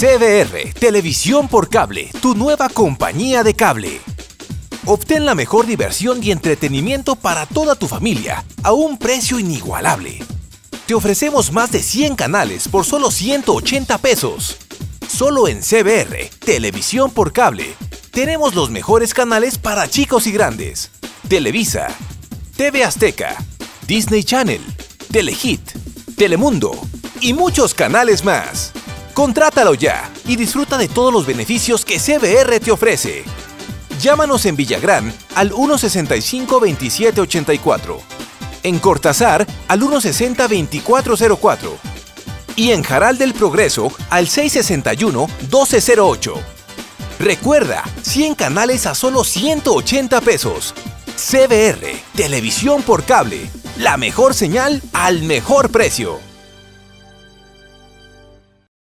CBR, Televisión por Cable, tu nueva compañía de cable. Obtén la mejor diversión y entretenimiento para toda tu familia a un precio inigualable. Te ofrecemos más de 100 canales por solo 180 pesos. Solo en CBR, Televisión por Cable, tenemos los mejores canales para chicos y grandes. Televisa, TV Azteca, Disney Channel, Telehit, Telemundo y muchos canales más. Contrátalo ya y disfruta de todos los beneficios que CBR te ofrece. Llámanos en Villagrán al 165-2784, en Cortázar al 160-2404 y en Jaral del Progreso al 661-1208. Recuerda, 100 canales a solo 180 pesos. CBR, Televisión por Cable, la mejor señal al mejor precio.